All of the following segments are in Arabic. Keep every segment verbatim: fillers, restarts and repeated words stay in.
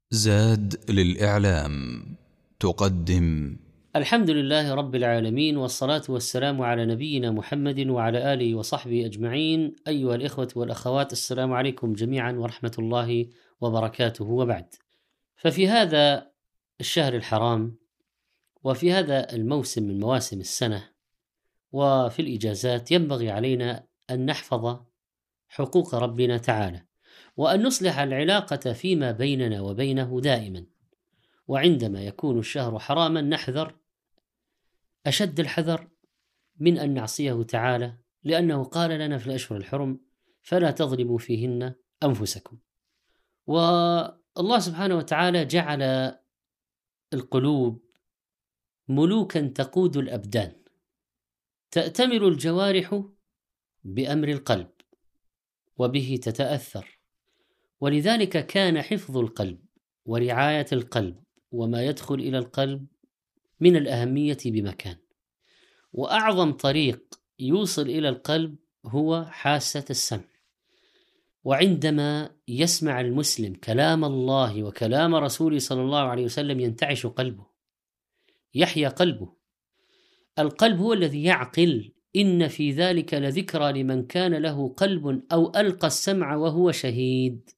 زاد للإعلام تقدم. الحمد لله رب العالمين، والصلاة والسلام على نبينا محمد وعلى آله وصحبه أجمعين. أيها الإخوة والأخوات، السلام عليكم جميعا ورحمة الله وبركاته. وبعد، ففي هذا الشهر الحرام وفي هذا الموسم من مواسم السنة وفي الإجازات ينبغي علينا أن نحفظ حقوق ربنا تعالى، وأن نصلح العلاقة فيما بيننا وبينه دائما. وعندما يكون الشهر حراما نحذر أشد الحذر من أن نعصيه تعالى، لأنه قال لنا في الأشهر الحرم: فلا تظلموا فيهن أنفسكم. والله سبحانه وتعالى جعل القلوب ملوكا تقود الأبدان، تأتمر الجوارح بأمر القلب وبه تتأثر، ولذلك كان حفظ القلب ورعاية القلب وما يدخل إلى القلب من الأهمية بمكان. وأعظم طريق يوصل إلى القلب هو حاسة السمع، وعندما يسمع المسلم كلام الله وكلام رسوله صلى الله عليه وسلم ينتعش قلبه، يحيا قلبه. القلب هو الذي يعقل، إن في ذلك لذكرى لمن كان له قلب أو ألقى السمع وهو شهيد.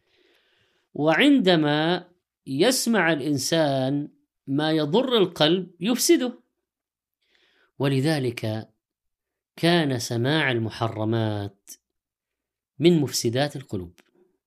وعندما يسمع الإنسان ما يضر القلب يفسده، ولذلك كان سماع المحرمات من مفسدات القلوب.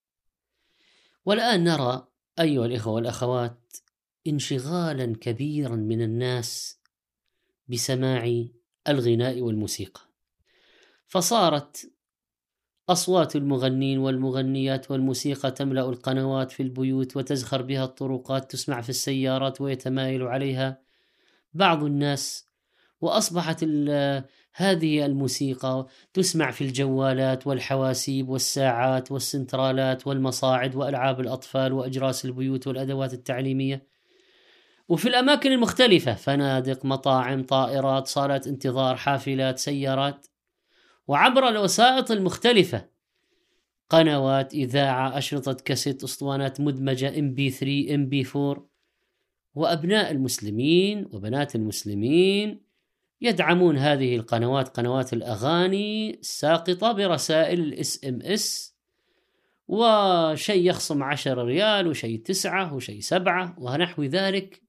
والآن نرى أيها الإخوة والأخوات انشغالا كبيرا من الناس بسماع الغناء والموسيقى، فصارت أصوات المغنين والمغنيات والموسيقى تملأ القنوات في البيوت وتزخر بها الطرقات، تسمع في السيارات ويتمايل عليها بعض الناس، وأصبحت هذه الموسيقى تسمع في الجوالات والحواسيب والساعات والسنترالات والمصاعد وألعاب الأطفال وأجراس البيوت والأدوات التعليمية، وفي الأماكن المختلفة: فنادق، مطاعم، طائرات، صالات انتظار، حافلات، سيارات، وعبر الوسائط المختلفة: قنوات إذاعة، أشرطة كاسيت، أسطوانات مدمجة، إم بي ثري، إم بي فور. وأبناء المسلمين وبنات المسلمين يدعمون هذه القنوات، قنوات الأغاني الساقطة، برسائل الاس ام اس، وشيء يخصم عشر ريال وشيء تسعة وشيء سبعة ونحو ذلك،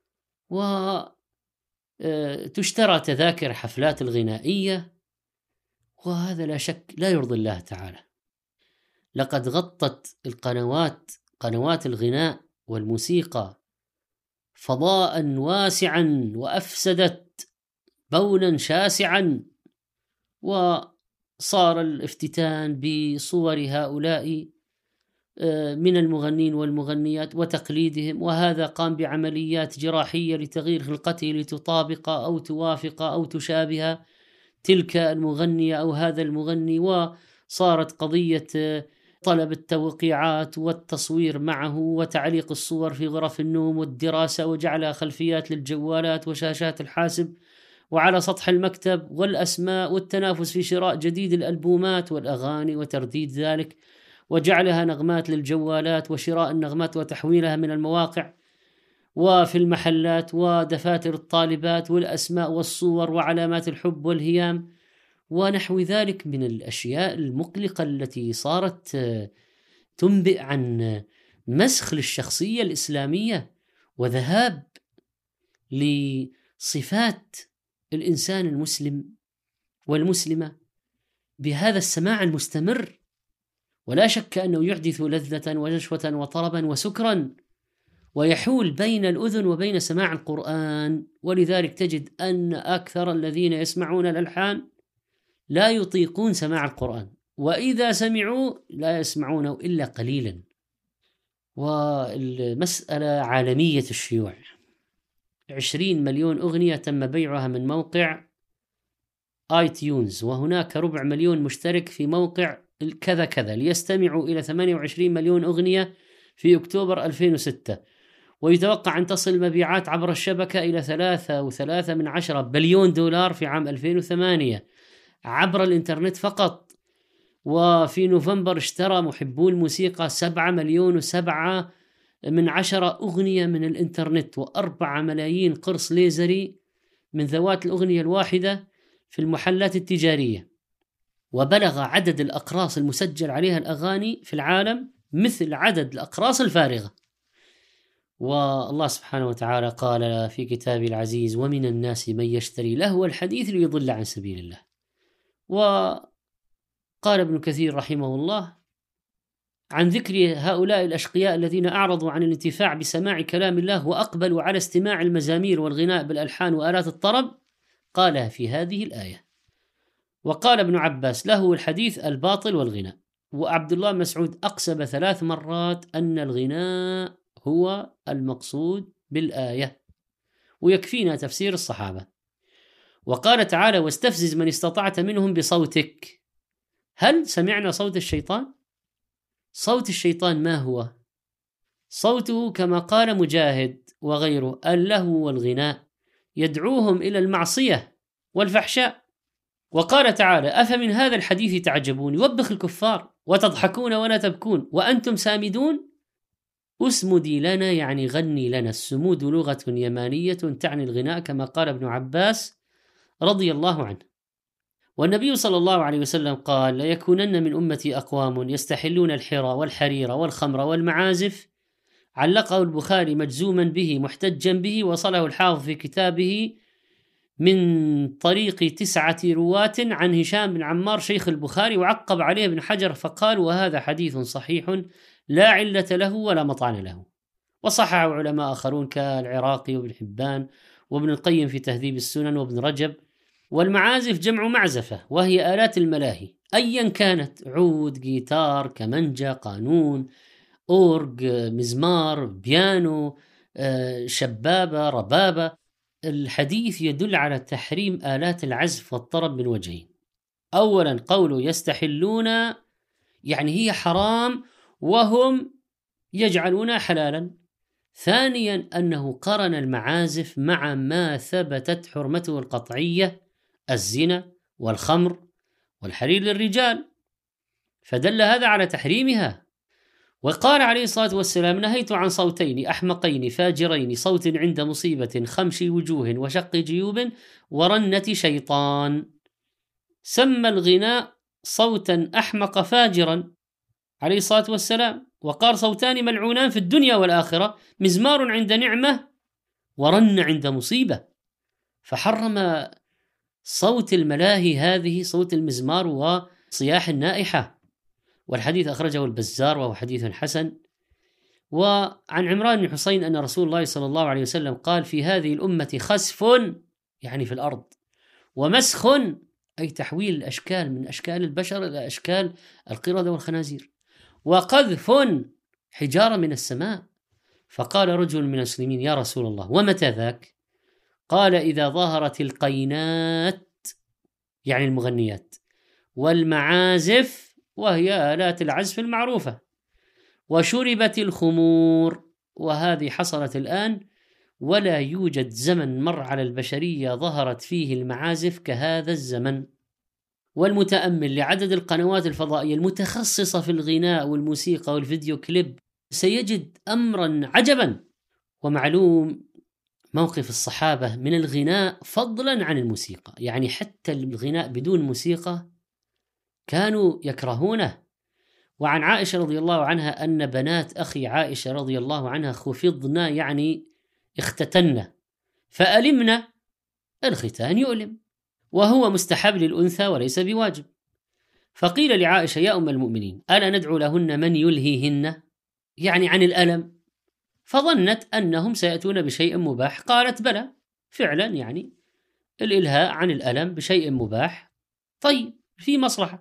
وتشترى تذاكر حفلات الغنائية. وهذا لا شك لا يرضي الله تعالى. لقد غطت القنوات قنوات الغناء والموسيقى فضاء واسعا، وأفسدت بونا شاسعا، وصار الافتتان بصور هؤلاء من المغنين والمغنيات وتقليدهم، وهذا قام بعمليات جراحية لتغيير خلقته لتطابق أو توافق أو تشابه تلك المغنية أو هذا المغني، وصارت قضية طلب التوقيعات والتصوير معه وتعليق الصور في غرف النوم والدراسة، وجعلها خلفيات للجوالات وشاشات الحاسب وعلى سطح المكتب، والأسماء والتنافس في شراء جديد الألبومات والأغاني وترديد ذلك، وجعلها نغمات للجوالات وشراء النغمات وتحويلها من المواقع وفي المحلات، ودفاتر الطالبات والأسماء والصور وعلامات الحب والهيام ونحو ذلك من الأشياء المقلقة التي صارت تنبئ عن مسخ للشخصية الإسلامية وذهاب لصفات الإنسان المسلم والمسلمة بهذا السماع المستمر. ولا شك أنه يحدث لذة ونشوة وطربا وسكرا، ويحول بين الأذن وبين سماع القرآن. ولذلك تجد أن أكثر الذين يسمعون الألحان لا يطيقون سماع القرآن، وإذا سمعوا لا يسمعونه إلا قليلا. والمسألة عالمية الشيوع. عشرين مليون أغنية تم بيعها من موقع آي تيونز، وهناك ربع مليون مشترك في موقع كذا كذا ليستمعوا إلى ثمانية وعشرين مليون أغنية في أكتوبر ألفين وستة، ويتوقع أن تصل المبيعات عبر الشبكة إلى ثلاثة وثلاثة من عشرة بليون دولار في عام ألفين وثمانية عبر الإنترنت فقط. وفي نوفمبر اشترى محبو الموسيقى سبعة مليون وسبعة من عشرة أغنية من الإنترنت وأربعة ملايين قرص ليزري من ذوات الأغنية الواحدة في المحلات التجارية، وبلغ عدد الأقراص المسجل عليها الأغاني في العالم مثل عدد الأقراص الفارغة. والله سبحانه وتعالى قال في كتابه العزيز: ومن الناس من يشتري لهو الحديث ليضل عن سبيل الله. وقال ابن كثير رحمه الله عن ذكر هؤلاء الأشقياء الذين أعرضوا عن الانتفاع بسماع كلام الله وأقبلوا على استماع المزامير والغناء بالألحان وآلات الطرب، قالها في هذه الآية. وقال ابن عباس: له الحديث الباطل والغناء. وعبد الله مسعود أقسم ثلاث مرات أن الغناء هو المقصود بالآية، ويكفينا تفسير الصحابة. وقال تعالى: واستفزز من استطعت منهم بصوتك. هل سمعنا صوت الشيطان؟ صوت الشيطان ما هو؟ صوته كما قال مجاهد وغيره اللهو والغناء، يدعوهم إلى المعصية والفحشاء. وقال تعالى: أفمن هذا الحديث تعجبون، يوبخ الكفار، وتضحكون ولا تبكون وأنتم سامدون. أسمدي لنا يعني غني لنا. السمود لغة يمانية تعني الغناء كما قال ابن عباس رضي الله عنه. والنبي صلى الله عليه وسلم قال: ليكونن من أمتي أقوام يستحلون الحرى والحرير والخمر والمعازف. علقه البخاري مجزوما به محتجا به، وصله الحافظ في كتابه من طريق تسعة رواة عن هشام بن عمار شيخ البخاري، وعقب عليه ابن حجر فقال: وهذا حديث صحيح لا علة له ولا مطعن له. وصححه علماء آخرون كالعراقي وابن حبان وابن القيم في تهذيب السنن وابن رجب. والمعازف جمع معزفة، وهي آلات الملاهي أيا كانت: عود، جيتار، كمنجة، قانون، أورج، مزمار، بيانو، شبابة، ربابة. الحديث يدل على تحريم آلات العزف والطرب من وجهين: أولا قوله يستحلون يعني هي حرام وهم يجعلونها حلالا. ثانيا أنه قرن المعازف مع ما ثبتت حرمته القطعية: الزنا والخمر والحرير للرجال، فدل هذا على تحريمها. وقال عليه الصلاة والسلام: نهيت عن صوتين أحمقين فاجرين، صوت عند مصيبة، خمش وجوه، وشق جيوب، ورنة شيطان. سمى الغناء صوتا أحمق فاجرا عليه الصلاة والسلام، وقال: صوتان ملعونان في الدنيا والآخرة، مزمار عند نعمة ورن عند مصيبة. فحرم صوت الملاهي هذه، صوت المزمار وصياح النائحة. والحديث أخرجه البزار وهو حديث حسن. وعن عمران بن حسين أن رسول الله صلى الله عليه وسلم قال: في هذه الأمة خسف يعني في الأرض، ومسخ أي تحويل الأشكال من أشكال البشر إلى أشكال القردة والخنازير، وقذف حجارة من السماء. فقال رجل من المسلمين: يا رسول الله ومتى ذاك؟ قال: إذا ظهرت القينات يعني المغنيات، والمعازف وهي آلات العزف المعروفة، وشربت الخمور، وهذه حصلت الآن، ولا يوجد زمن مر على البشرية ظهرت فيه المعازف كهذا الزمن. والمتأمل لعدد القنوات الفضائية المتخصصة في الغناء والموسيقى والفيديو كليب سيجد أمرا عجبا. ومعلوم موقف الصحابة من الغناء فضلا عن الموسيقى، يعني حتى الغناء بدون موسيقى كانوا يكرهونه. وعن عائشة رضي الله عنها أن بنات أخي عائشة رضي الله عنها خفضنا يعني اختتن، فألمنا. الختان يؤلم، وهو مستحب للأنثى وليس بواجب. فقيل لعائشة: يا أم المؤمنين، ألا ندعو لهن من يلهيهن يعني عن الألم؟ فظنت أنهم سيأتون بشيء مباح. قالت: بلى، فعلا يعني الإلهاء عن الألم بشيء مباح، طيب في مصلحة.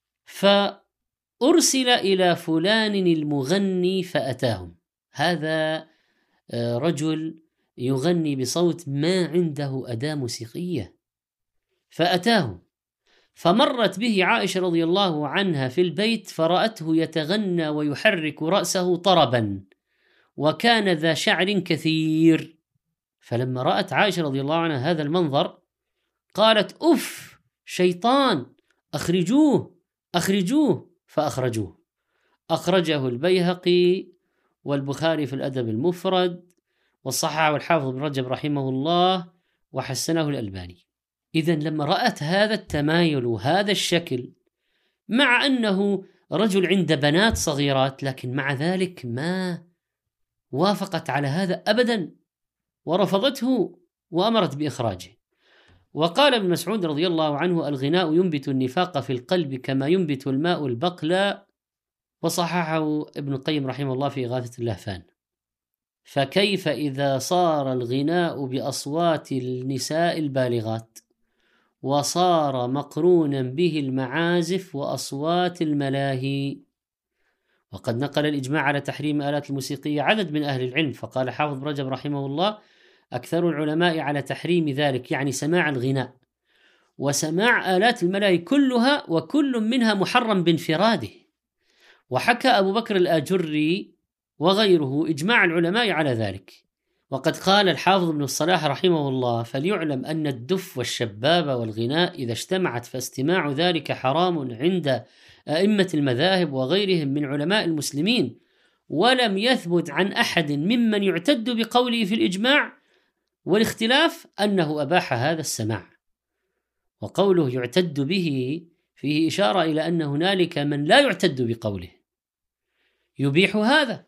فأرسل إلى فلان المغني فأتاهم. هذا رجل يغني بصوت ما عنده أداة موسيقية، فأتاهم. فمرت به عائشة رضي الله عنها في البيت فرأته يتغنى ويحرك رأسه طربا، وكان ذا شعر كثير. فلما رأت عائشة رضي الله عنها هذا المنظر قالت: أف، شيطان، أخرجوه أخرجوه. فأخرجوه. أخرجه البيهقي والبخاري في الأدب المفرد، وصححه الحافظ ابن رجب رحمه الله وحسنه الألباني. إذن لما رأت هذا التمايل وهذا الشكل، مع أنه رجل عند بنات صغيرات، لكن مع ذلك ما وافقت على هذا أبدا ورفضته وأمرت بإخراجه. وقال ابن مسعود رضي الله عنه: الغناء ينبت النفاق في القلب كما ينبت الماء البقل. وصححه ابن القيم رحمه الله في إغاثة اللهفان. فكيف إذا صار الغناء بأصوات النساء البالغات، وصار مقرونا به المعازف وأصوات الملاهي؟ وقد نقل الإجماع على تحريم آلات الموسيقية عدد من أهل العلم، فقال حافظ بن رجب رحمه الله: أكثر العلماء على تحريم ذلك، يعني سماع الغناء وسماع آلات الملاهي كلها، وكل منها محرم بانفراده. وحكى أبو بكر الآجري وغيره إجماع العلماء على ذلك. وقد قال الحافظ ابن الصلاح رحمه الله: فليعلم أن الدف والشباب والغناء إذا اجتمعت فاستماع ذلك حرام عند أئمة المذاهب وغيرهم من علماء المسلمين، ولم يثبت عن أحد ممن يعتد بقوله في الإجماع والاختلاف أنه أباح هذا السماع. وقوله يعتد به فيه إشارة إلى أن هنالك من لا يعتد بقوله يبيح هذا.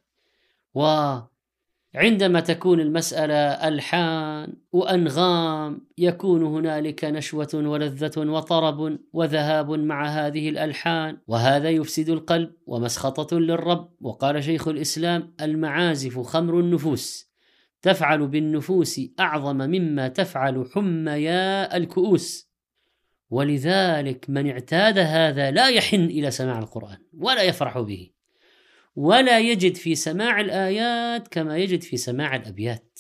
وعندما تكون المسألة ألحان وأنغام يكون هنالك نشوة ولذة وطرب وذهاب مع هذه الألحان، وهذا يفسد القلب ومسخطة للرب. وقال شيخ الإسلام: المعازف خمر النفوس، تفعل بالنفوس أعظم مما تفعل حمياء الكؤوس. ولذلك من اعتاد هذا لا يحن إلى سماع القرآن ولا يفرح به، ولا يجد في سماع الآيات كما يجد في سماع الأبيات.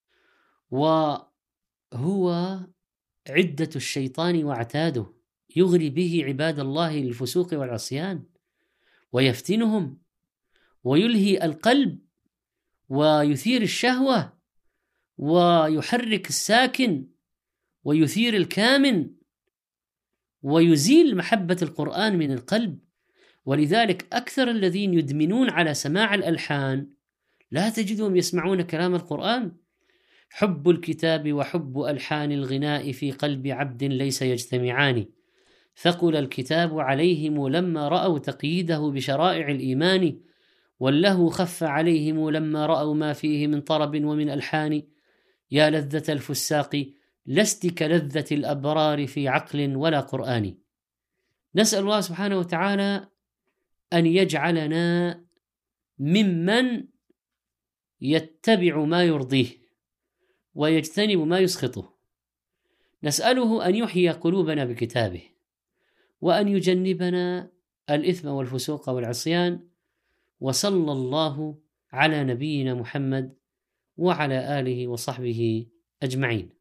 وهو عدة الشيطان واعتاده، يغري به عباد الله للفسوق والعصيان ويفتنهم ويلهي القلب ويثير الشهوة ويحرك الساكن ويثير الكامن ويزيل محبة القرآن من القلب. ولذلك أكثر الذين يدمنون على سماع الألحان لا تجدهم يسمعون كلام القرآن. حب الكتاب وحب ألحان الغناء في قلب عبد ليس يجتمعان، ثقل الكتاب عليهم لما رأوا تقييده بشرائع الإيمان، والله خف عليهم لما رأوا ما فيه من طرب ومن ألحان. يا لذة الفساق لست كلذة الأبرار في عقل ولا قرآن. نسأل الله سبحانه وتعالى أن يجعلنا ممن يتبع ما يرضيه ويجتنب ما يسخطه. نسأله أن يحيي قلوبنا بكتابه، وأن يجنبنا الإثم والفسوق والعصيان. وصلى الله على نبينا محمد وعلى آله وصحبه أجمعين.